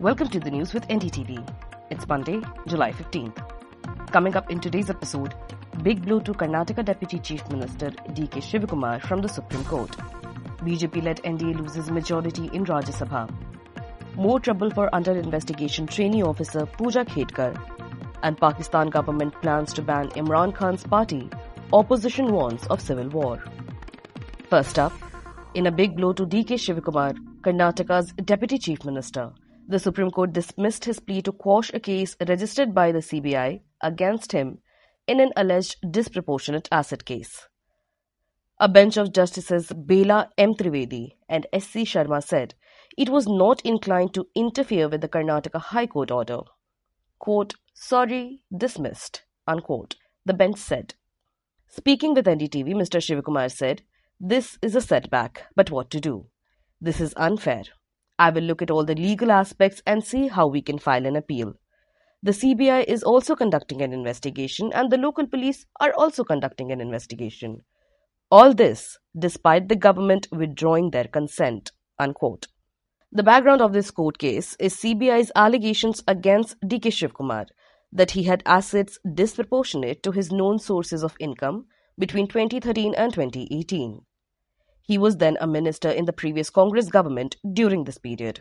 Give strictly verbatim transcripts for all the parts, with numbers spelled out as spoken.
Welcome to the news with N D T V. It's Monday, July fifteenth. Coming up in today's episode, big blow to Karnataka Deputy Chief Minister D K Shivakumar from the Supreme Court. B J P-led N D A loses majority in Rajya Sabha. More trouble for under-investigation trainee officer Pooja Khedkar. And Pakistan government plans to ban Imran Khan's party. Opposition warns of civil war. First up, in a big blow to D K Shivakumar, Karnataka's Deputy Chief Minister, the Supreme Court dismissed his plea to quash a case registered by the C B I against him in an alleged disproportionate asset case. A bench of Justices Bela M. Trivedi and S C Sharma said it was not inclined to interfere with the Karnataka High Court order. Quote, sorry, dismissed, unquote, the bench said. Speaking with N D T V, Mister Shivakumar said, this is a setback, but what to do? This is unfair. I will look at all the legal aspects and see how we can file an appeal. The C B I is also conducting an investigation and the local police are also conducting an investigation. All this despite the government withdrawing their consent, unquote. The background of this court case is C B I's allegations against D K Shivakumar that he had assets disproportionate to his known sources of income between twenty thirteen and twenty eighteen. He was then a minister in the previous Congress government during this period.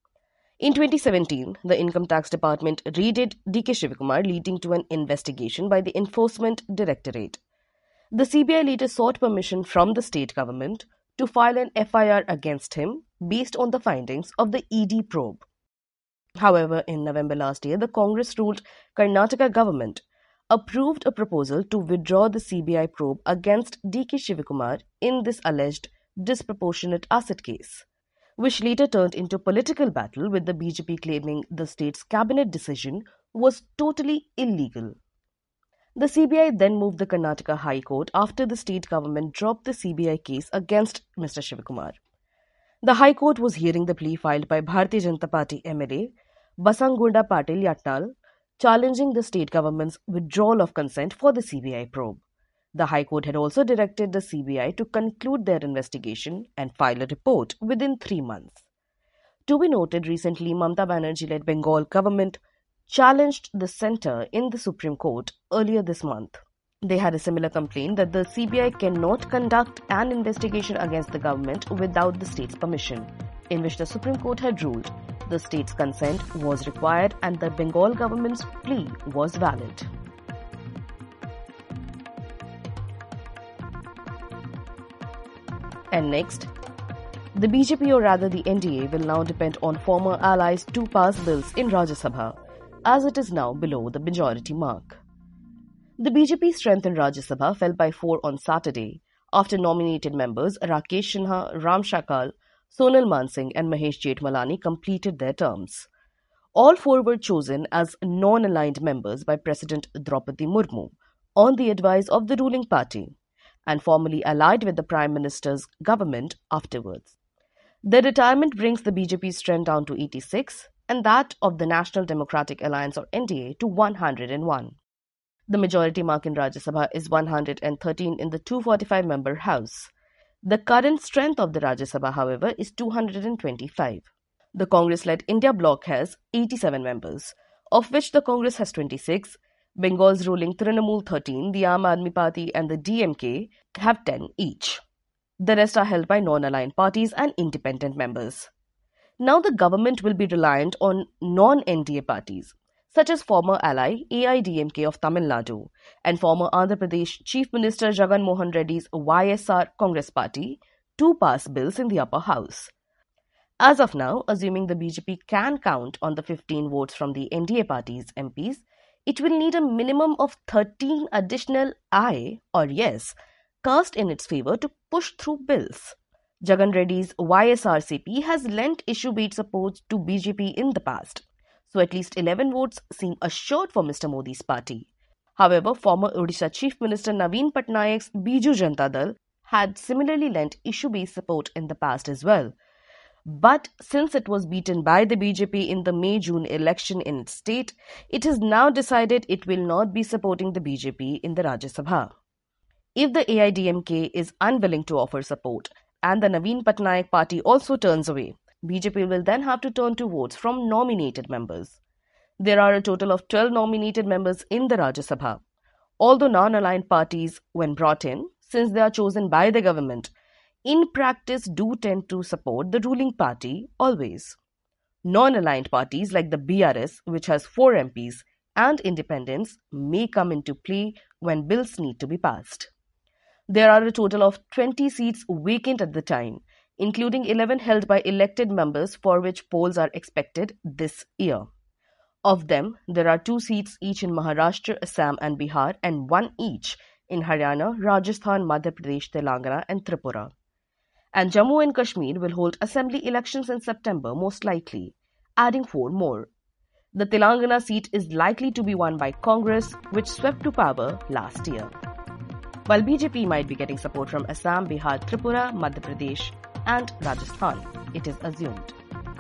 In twenty seventeen, the Income Tax Department raided D K Shivakumar, leading to an investigation by the Enforcement Directorate. The C B I later sought permission from the state government to file an F I R against him based on the findings of the E D probe. However, in November last year, the Congress ruled Karnataka government approved a proposal to withdraw the C B I probe against D K Shivakumar in this alleged disproportionate asset case, which later turned into political battle with the B J P claiming the state's cabinet decision was totally illegal. The C B I then moved the Karnataka High Court after the state government dropped the C B I case against Mister Shivakumar. The High Court was hearing the plea filed by Bharatiya Janata Party M L A Basangunda Patil Yatnal, challenging the state government's withdrawal of consent for the C B I probe. The High Court had also directed the C B I to conclude their investigation and file a report within three months. To be noted, recently Mamata Banerjee-led Bengal government challenged the centre in the Supreme Court earlier this month. They had a similar complaint that the C B I cannot conduct an investigation against the government without the state's permission, in which the Supreme Court had ruled the state's consent was required and the Bengal government's plea was valid. And next, the B J P or rather the N D A will now depend on former allies to pass bills in Rajya Sabha, as it is now below the majority mark. The B J P's strength in Rajya Sabha fell by four on Saturday after nominated members Rakesh Sinha, Ram Shakal, Sonal Mansingh and Mahesh Jethmalani completed their terms. All four were chosen as non-aligned members by President Draupadi Murmu on the advice of the ruling party and formally allied with the Prime Minister's government afterwards. Their retirement brings the B J P's strength down to eighty-six and that of the National Democratic Alliance or N D A to one hundred one. The majority mark in Rajya Sabha is one hundred thirteen in the two hundred forty-five member House. The current strength of the Rajya Sabha, however, is two hundred twenty-five. The Congress-led India bloc has eighty-seven members, of which the Congress has twenty-six, Bengal's ruling Trinamool thirteen, the Aam Aadmi Party and the D M K have ten each. The rest are held by non-aligned parties and independent members. Now the government will be reliant on non-N D A parties, such as former ally A I A D M K of Tamil Nadu and former Andhra Pradesh Chief Minister Jagan Mohan Reddy's Y S R Congress Party, to pass bills in the upper house. As of now, assuming the B J P can count on the fifteen votes from the N D A party's M Ps, it will need a minimum of thirteen additional aye or yes cast in its favour to push through bills. Jagan Reddy's Y S R C P has lent issue-based support to B J P in the past, so at least eleven votes seem assured for Mister Modi's party. However, former Odisha Chief Minister Naveen Patnaik's Biju Janata Dal had similarly lent issue-based support in the past as well. But since it was beaten by the B J P in the May-June election in its state, it has now decided it will not be supporting the B J P in the Rajya Sabha. If the A I A D M K is unwilling to offer support and the Naveen Patnaik party also turns away, B J P will then have to turn to votes from nominated members. There are a total of twelve nominated members in the Rajya Sabha. Although non-aligned parties, when brought in, since they are chosen by the government, in practice do tend to support the ruling party always. Non-aligned parties like the B R S, which has four M Ps, and independents may come into play when bills need to be passed. There are a total of twenty seats vacant at the time, including eleven held by elected members for which polls are expected this year. Of them, there are two seats each in Maharashtra, Assam and Bihar and one each in Haryana, Rajasthan, Madhya Pradesh, Telangana and Tripura. And Jammu and Kashmir will hold assembly elections in September most likely, adding four more. The Telangana seat is likely to be won by Congress, which swept to power last year. While B J P might be getting support from Assam, Bihar, Tripura, Madhya Pradesh and Rajasthan, it is assumed.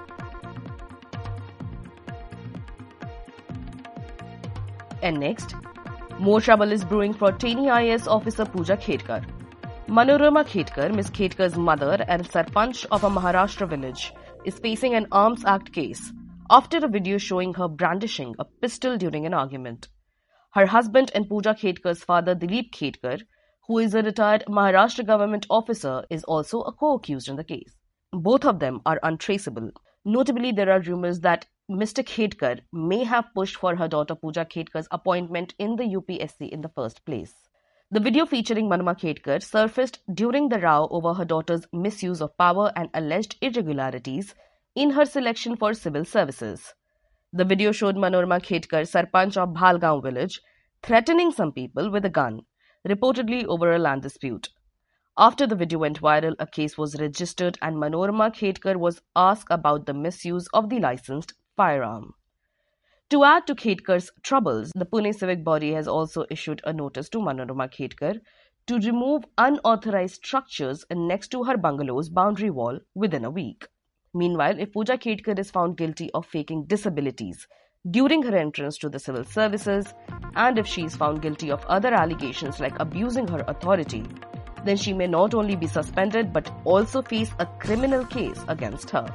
And next, more trouble is brewing for trainee I A S officer Pooja Khedkar. Manorama Khedkar, Miss Khedkar's mother and Sarpanch of a Maharashtra village, is facing an Arms Act case after a video showing her brandishing a pistol during an argument. Her husband and Pooja Khedkar's father Dilip Khedkar, who is a retired Maharashtra government officer, is also a co-accused in the case. Both of them are untraceable. Notably, there are rumors that Mister Khedkar may have pushed for her daughter Pooja Khedkar's appointment in the U P S C in the first place. The video featuring Manorama Khedkar surfaced during the row over her daughter's misuse of power and alleged irregularities in her selection for civil services. The video showed Manorama Khedkar, Sarpanch of Bhalgaon village, threatening some people with a gun, reportedly over a land dispute. After the video went viral, a case was registered and Manorama Khedkar was asked about the misuse of the licensed firearm. To add to Khedkar's troubles, the Pune civic body has also issued a notice to Manorama Khedkar to remove unauthorized structures next to her bungalow's boundary wall within a week. Meanwhile, if Pooja Khedkar is found guilty of faking disabilities during her entrance to the civil services, and if she is found guilty of other allegations like abusing her authority, then she may not only be suspended but also face a criminal case against her.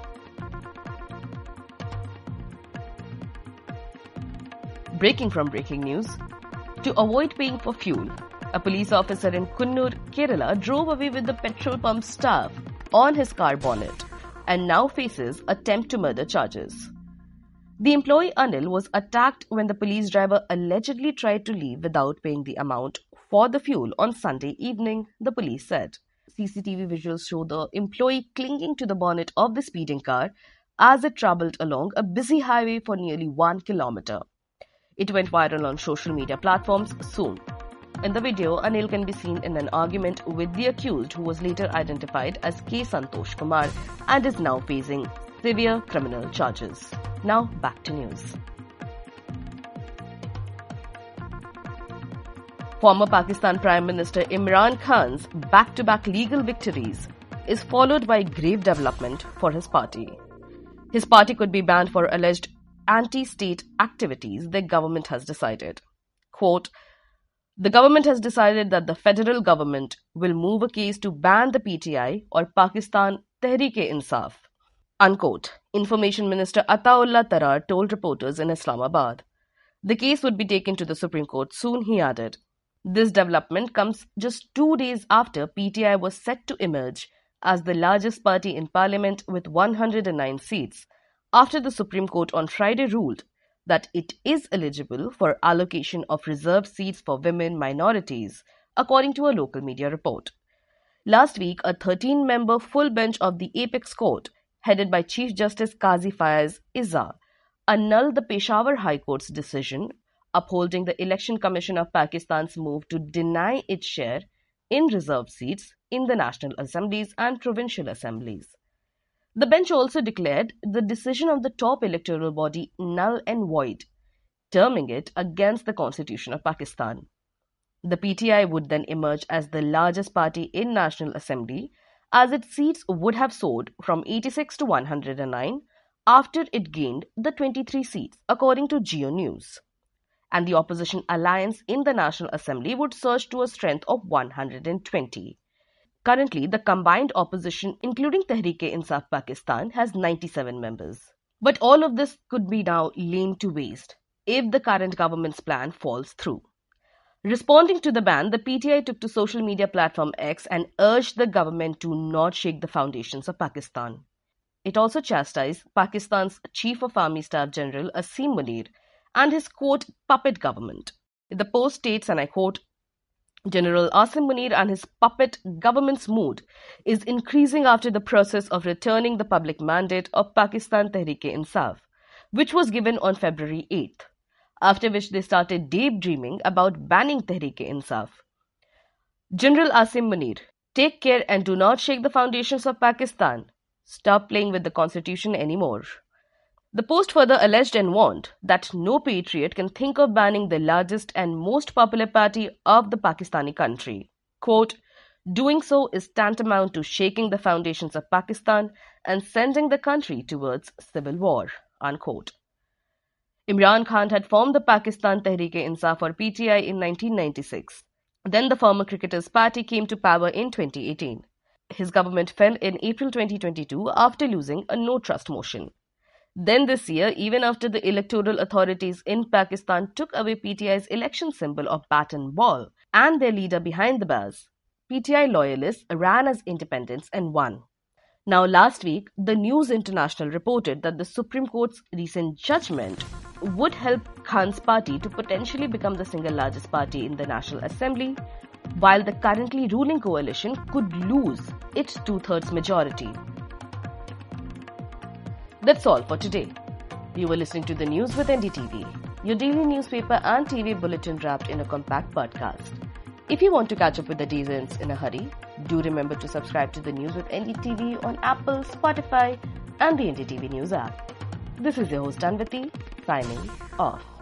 Breaking from breaking news, to avoid paying for fuel, a police officer in Kunnur, Kerala drove away with the petrol pump staff on his car bonnet and now faces attempt to murder charges. The employee Anil was attacked when the police driver allegedly tried to leave without paying the amount for the fuel on Sunday evening, the police said. C C T V visuals show the employee clinging to the bonnet of the speeding car as it traveled along a busy highway for nearly one kilometer. It went viral on social media platforms soon. In the video, Anil can be seen in an argument with the accused, who was later identified as K. Santosh Kumar and is now facing severe criminal charges. Now back to news. Former Pakistan Prime Minister Imran Khan's back-to-back legal victories is followed by grave development for his party. His party could be banned for alleged anti-state activities, the government has decided. Quote, the government has decided that the federal government will move a case to ban the P T I or Pakistan Tehreek-e-Insaf. Unquote. Information Minister Ataullah Tarar told reporters in Islamabad. The case would be taken to the Supreme Court soon, he added. This development comes just two days after P T I was set to emerge as the largest party in parliament with one hundred nine seats, after the Supreme Court on Friday ruled that it is eligible for allocation of reserved seats for women minorities, according to a local media report. Last week, a thirteen-member full bench of the Apex Court, headed by Chief Justice Qazi Faiz Izza, annulled the Peshawar High Court's decision upholding the Election Commission of Pakistan's move to deny its share in reserved seats in the National Assemblies and Provincial Assemblies. The bench also declared the decision of the top electoral body null and void, terming it against the Constitution of Pakistan. The P T I would then emerge as the largest party in National Assembly, as its seats would have soared from eighty-six to one hundred nine after it gained the twenty-three seats, according to Geo News. And the opposition alliance in the National Assembly would surge to a strength of one hundred twenty. Currently, the combined opposition, including Tehreek-e-Insaf Pakistan, has ninety-seven members. But all of this could be now laid to waste if the current government's plan falls through. Responding to the ban, the P T I took to social media platform X and urged the government to not shake the foundations of Pakistan. It also chastised Pakistan's Chief of Army Staff General Asim Munir and his, quote, puppet government. The post states, and I quote, General Asim Munir and his puppet government's mood is increasing after the process of returning the public mandate of Pakistan Tehreek-e-Insaf, which was given on February eighth. After which they started daydreaming about banning Tehreek-e-Insaf. General Asim Munir, take care and do not shake the foundations of Pakistan. Stop playing with the constitution anymore. The post further alleged and warned that no patriot can think of banning the largest and most popular party of the Pakistani country. Quote, doing so is tantamount to shaking the foundations of Pakistan and sending the country towards civil war. Unquote. Imran Khan had formed the Pakistan Tehreek-e-Insaf or P T I in nineteen ninety-six. Then the former Cricketers' Party came to power in twenty eighteen. His government fell in April twenty twenty-two after losing a no-trust motion. Then this year, even after the electoral authorities in Pakistan took away P T I's election symbol of bat and ball and their leader behind the bars, P T I loyalists ran as independents and won. Now last week, the News International reported that the Supreme Court's recent judgment would help Khan's party to potentially become the single largest party in the National Assembly, while the currently ruling coalition could lose its two-thirds majority. That's all for today. You were listening to the news with N D T V, your daily newspaper and T V bulletin wrapped in a compact podcast. If you want to catch up with the day's events in a hurry, do remember to subscribe to the news with N D T V on Apple, Spotify, and the N D T V News app. This is your host Anvati, signing off.